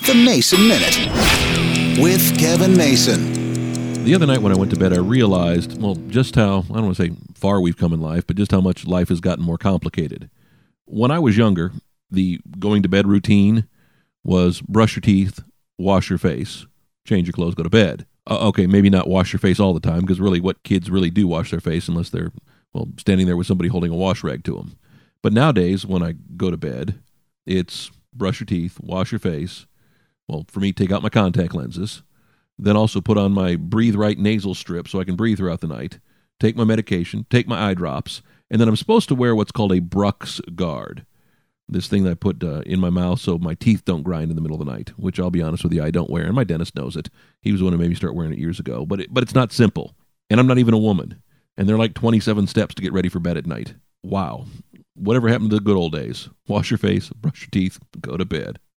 The Mason Minute with Kevin Mason. The other night when I went to bed, I realized, just how, I don't want to say far we've come in life, but just how much life has gotten more complicated. When I was younger, the going to bed routine was brush your teeth, wash your face, change your clothes, go to bed. Okay, maybe not wash your face all the time, because really what kids really do wash their face unless they're, standing there with somebody holding a wash rag to them. But nowadays, when I go to bed, it's brush your teeth, wash your face. For me, take out my contact lenses. Then also put on my Breathe Right nasal strip so I can breathe throughout the night. Take my medication, take my eye drops, and then I'm supposed to wear what's called a Brux guard. This thing that I put in my mouth so my teeth don't grind in the middle of the night, which I'll be honest with you, I don't wear, and my dentist knows it. He was the one who made me start wearing it years ago. But it's not simple, and I'm not even a woman. And they're like 27 steps to get ready for bed at night. Wow. Whatever happened to the good old days? Wash your face, brush your teeth, go to bed.